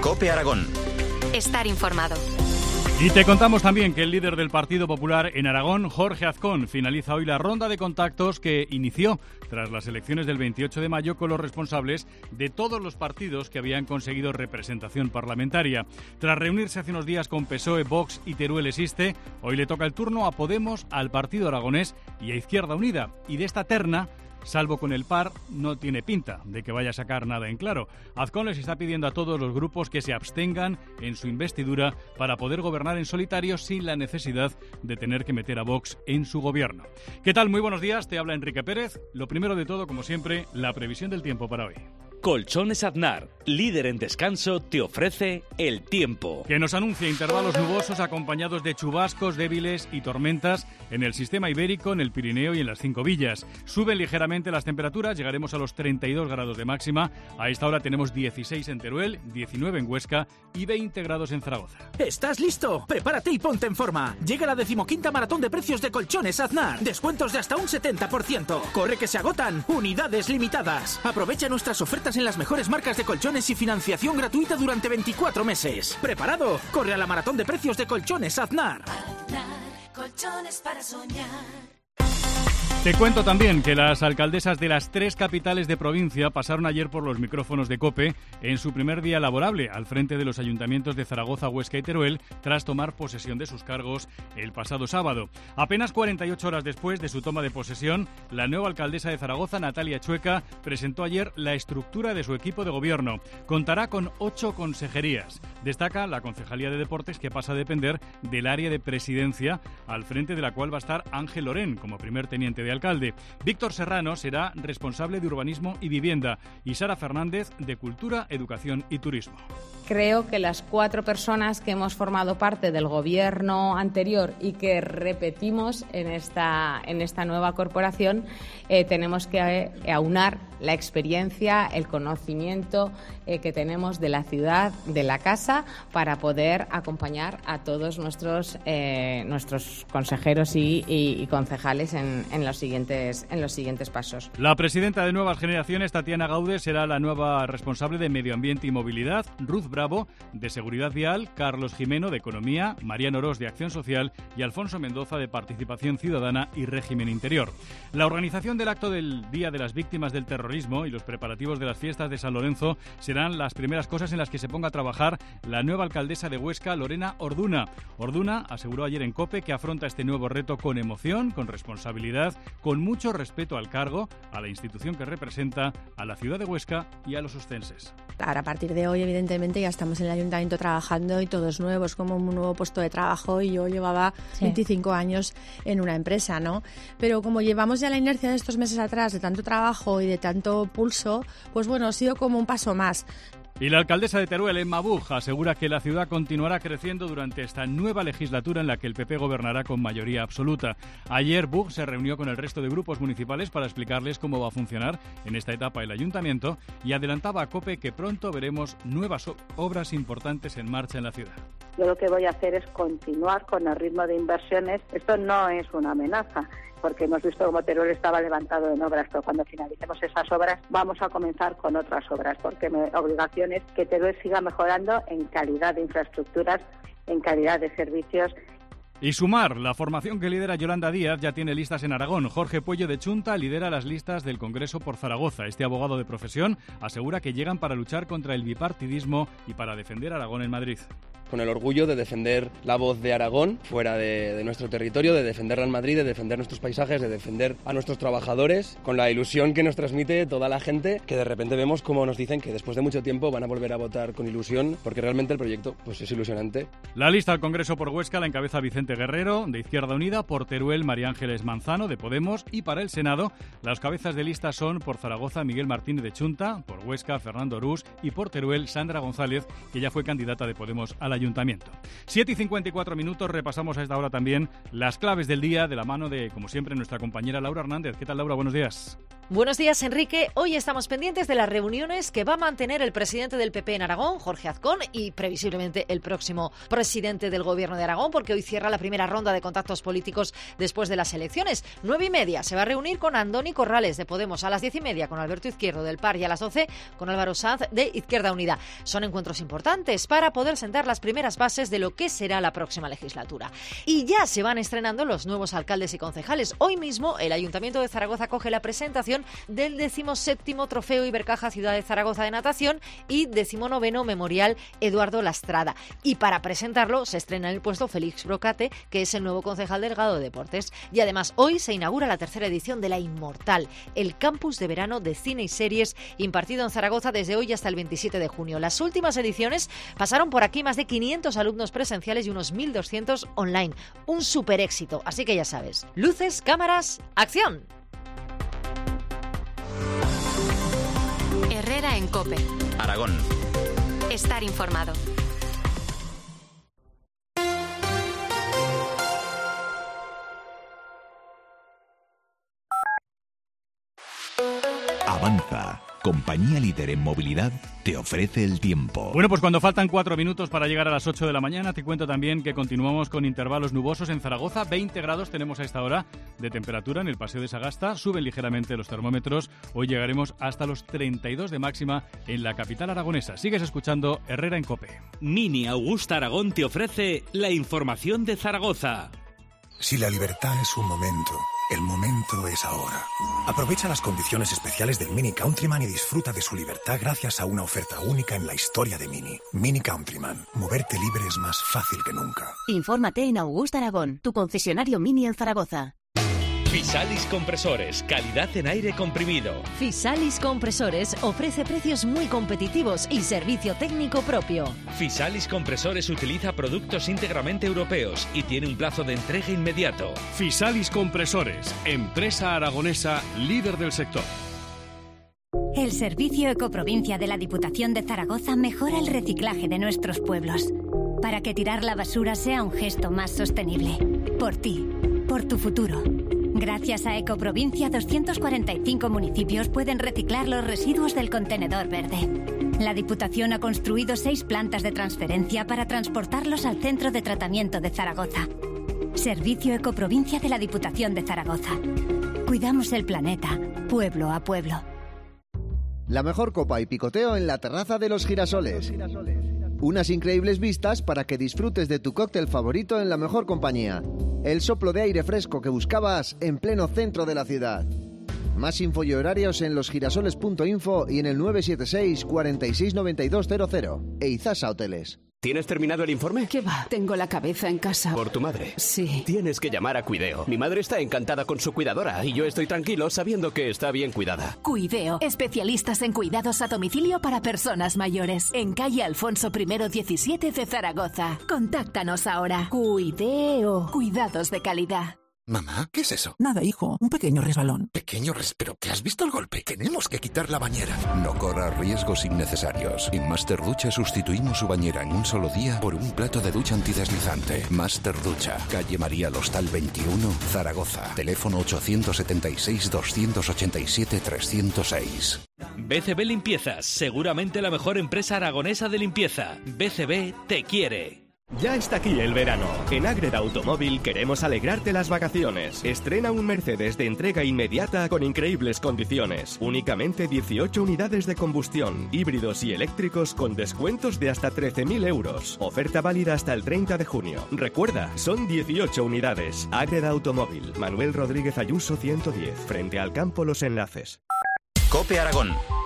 COPE Aragón. Estar informado. Y te contamos también que el líder del Partido Popular en Aragón, Jorge Azcón, finaliza hoy la ronda de contactos que inició tras las elecciones del 28 de mayo con los responsables de todos los partidos que habían conseguido representación parlamentaria. Tras reunirse hace unos días con PSOE, Vox y Teruel Existe, hoy le toca el turno a Podemos, al Partido Aragonés y a Izquierda Unida. Y de esta terna, salvo con el PAR, no tiene pinta de que vaya a sacar nada en claro. Azcón les está pidiendo a todos los grupos que se abstengan en su investidura para poder gobernar en solitario sin la necesidad de tener que meter a Vox en su gobierno. ¿Qué tal? Muy buenos días, te habla Enrique Pérez. Lo primero de todo, como siempre, la previsión del tiempo para hoy. Colchones Aznar, líder en descanso, te ofrece el tiempo. Que nos anuncia intervalos nubosos acompañados de chubascos débiles y tormentas en el sistema ibérico, en el Pirineo y en las 5 villas. Suben ligeramente las temperaturas, llegaremos a los 32 grados de máxima. A esta hora tenemos 16 en Teruel, 19 en Huesca y 20 grados en Zaragoza. ¿Estás listo? Prepárate y ponte en forma. Llega la 15ª maratón de precios de Colchones Aznar. Descuentos de hasta un 70%. Corre que se agotan. Unidades limitadas. Aprovecha nuestras ofertas en las mejores marcas de colchones y financiación gratuita durante 24 meses. ¿Preparado? Corre a la maratón de precios de Colchones Aznar. Aznar, colchones para soñar. Te cuento también que las alcaldesas de las 3 capitales de provincia pasaron ayer por los micrófonos de COPE en su primer día laborable al frente de los ayuntamientos de Zaragoza, Huesca y Teruel tras tomar posesión de sus cargos el pasado sábado. Apenas 48 horas después de su toma de posesión, la nueva alcaldesa de Zaragoza, Natalia Chueca, presentó ayer la estructura de su equipo de gobierno. Contará con 8 consejerías. Destaca la Concejalía de Deportes, que pasa a depender del área de presidencia, al frente de la cual va a estar Ángel Lorén como primer teniente de alcalde. Víctor Serrano será responsable de urbanismo y vivienda y Sara Fernández de cultura, educación y turismo. Creo que las 4 personas que hemos formado parte del gobierno anterior y que repetimos en esta nueva corporación tenemos que aunar la experiencia, el conocimiento que tenemos de la ciudad, de la casa, para poder acompañar a todos nuestros consejeros y concejales en los siguientes pasos. La presidenta de Nuevas Generaciones, Tatiana Gaude, será la nueva responsable de Medio Ambiente y Movilidad, Ruth Bravo de Seguridad Vial, Carlos Jimeno de Economía, Mariano Orós de Acción Social y Alfonso Mendoza de Participación Ciudadana y Régimen Interior. La organización del acto del Día de las Víctimas del Terrorismo y los preparativos de las fiestas de San Lorenzo serán las primeras cosas en las que se ponga a trabajar la nueva alcaldesa de Huesca, Lorena Orduna. Orduna aseguró ayer en COPE que afronta este nuevo reto con emoción, con responsabilidad, con mucho respeto al cargo, a la institución que representa, a la ciudad de Huesca y a los oscenses. Ahora, a partir de hoy, evidentemente, ya estamos en el ayuntamiento trabajando y todo es nuevo, es como un nuevo puesto de trabajo y yo llevaba 25 años en una empresa, ¿no? Pero como llevamos ya la inercia de estos meses atrás, de tanto trabajo y de tanto pulso, pues bueno, ha sido como un paso más. Y la alcaldesa de Teruel, Emma Buj, asegura que la ciudad continuará creciendo durante esta nueva legislatura en la que el PP gobernará con mayoría absoluta. Ayer Buj se reunió con el resto de grupos municipales para explicarles cómo va a funcionar en esta etapa el ayuntamiento y adelantaba a COPE que pronto veremos nuevas obras importantes en marcha en la ciudad. Yo lo que voy a hacer es continuar con el ritmo de inversiones. Esto no es una amenaza, porque hemos visto cómo Teruel estaba levantado en obras, pero cuando finalicemos esas obras vamos a comenzar con otras obras, porque mi obligación es que Teruel siga mejorando en calidad de infraestructuras, en calidad de servicios. Y Sumar, la formación que lidera Yolanda Díaz, ya tiene listas en Aragón. Jorge Puello de Chunta lidera las listas del Congreso por Zaragoza. Este abogado de profesión asegura que llegan para luchar contra el bipartidismo y para defender Aragón en Madrid. Con el orgullo de defender la voz de Aragón fuera de nuestro territorio, de defenderla en Madrid, de defender nuestros paisajes, de defender a nuestros trabajadores, con la ilusión que nos transmite toda la gente, que de repente vemos como nos dicen que después de mucho tiempo van a volver a votar con ilusión, porque realmente el proyecto pues es ilusionante. La lista al Congreso por Huesca la encabeza Vicente Guerrero, de Izquierda Unida, por Teruel María Ángeles Manzano, de Podemos, y para el Senado las cabezas de lista son por Zaragoza Miguel Martínez de Chunta, por Huesca Fernando Orús y por Teruel Sandra González, que ya fue candidata de Podemos al Ayuntamiento. ayuntamiento. 7:54 minutos, repasamos a esta hora también las claves del día de la mano de, como siempre, nuestra compañera Laura Hernández. ¿Qué tal, Laura? Buenos días. Buenos días, Enrique. Hoy estamos pendientes de las reuniones que va a mantener el presidente del PP en Aragón, Jorge Azcón, y previsiblemente el próximo presidente del Gobierno de Aragón, porque hoy cierra la primera ronda de contactos políticos después de las elecciones. 9:30 se va a reunir con Andoni Corrales de Podemos, a las 10:30 con Alberto Izquierdo del PAR y a las 12 con Álvaro Sanz de Izquierda Unida. Son encuentros importantes para poder sentar las primeras bases de lo que será la próxima legislatura. Y ya se van estrenando los nuevos alcaldes y concejales. Hoy mismo el Ayuntamiento de Zaragoza acoge la presentación del 17º Trofeo Ibercaja Ciudad de Zaragoza de Natación y 19º Memorial Eduardo Lastrada. Y para presentarlo se estrena en el puesto Félix Brocate, que es el nuevo concejal delegado de Deportes. Y además hoy se inaugura la tercera edición de La Inmortal, el campus de verano de cine y series impartido en Zaragoza desde hoy hasta el 27 de junio. Las últimas ediciones pasaron por aquí más de 500 alumnos presenciales y unos 1.200 online. Un súper éxito, así que ya sabes. Luces, cámaras, acción. Herrera en COPE. Aragón. Estar informado. Avanza, compañía líder en movilidad, te ofrece el tiempo. Bueno, pues cuando faltan 4 minutos para llegar a las 8 de la mañana, te cuento también que continuamos con intervalos nubosos en Zaragoza. 20 grados tenemos a esta hora de temperatura en el Paseo de Sagasta. Suben ligeramente los termómetros. Hoy llegaremos hasta los 32 de máxima en la capital aragonesa. Sigues escuchando Herrera en COPE. Mini Augusta Aragón te ofrece la información de Zaragoza. Si la libertad es un momento, el momento es ahora. Aprovecha las condiciones especiales del Mini Countryman y disfruta de su libertad gracias a una oferta única en la historia de Mini. Mini Countryman. Moverte libre es más fácil que nunca. Infórmate en Augusta Aragón, tu concesionario Mini en Zaragoza. Fisalis Compresores, calidad en aire comprimido. Fisalis Compresores ofrece precios muy competitivos y servicio técnico propio. Fisalis Compresores utiliza productos íntegramente europeos y tiene un plazo de entrega inmediato. Fisalis Compresores, empresa aragonesa líder del sector. El Servicio Ecoprovincia de la Diputación de Zaragoza mejora el reciclaje de nuestros pueblos, para que tirar la basura sea un gesto más sostenible. Por ti, por tu futuro. Gracias a Ecoprovincia, 245 municipios pueden reciclar los residuos del contenedor verde. La Diputación ha construido 6 plantas de transferencia para transportarlos al Centro de Tratamiento de Zaragoza. Servicio Ecoprovincia de la Diputación de Zaragoza. Cuidamos el planeta, pueblo a pueblo. La mejor copa y picoteo en la terraza de los Girasoles. Unas increíbles vistas para que disfrutes de tu cóctel favorito en la mejor compañía. El soplo de aire fresco que buscabas en pleno centro de la ciudad. Más info y horarios en losgirasoles.info y en el 976 46 92 00. Eizasa Hoteles. ¿Tienes terminado el informe? ¿Qué va? Tengo la cabeza en casa. ¿Por tu madre? Sí. Tienes que llamar a Cuideo. Mi madre está encantada con su cuidadora y yo estoy tranquilo sabiendo que está bien cuidada. Cuideo, especialistas en cuidados a domicilio para personas mayores. En calle Alfonso I 17 de Zaragoza. Contáctanos ahora. Cuideo. Cuidados de calidad. Mamá, ¿qué es eso? Nada, hijo, un pequeño resbalón. ¿Pero te has visto el golpe? Tenemos que quitar la bañera. No corras riesgos innecesarios. En Master Ducha sustituimos su bañera en un solo día por un plato de ducha antideslizante. Master Ducha, calle María Lostal 21, Zaragoza. Teléfono 876-287-306. BCB Limpiezas, seguramente la mejor empresa aragonesa de limpieza. BCB te quiere. Ya está aquí el verano. En Ágreda Automóvil queremos alegrarte las vacaciones. Estrena un Mercedes de entrega inmediata con increíbles condiciones. Únicamente 18 unidades de combustión, híbridos y eléctricos con descuentos de hasta 13.000 euros. Oferta válida hasta el 30 de junio. Recuerda, son 18 unidades. Ágreda Automóvil. Manuel Rodríguez Ayuso 110. Frente al campo Los Enlaces. COPE Aragón.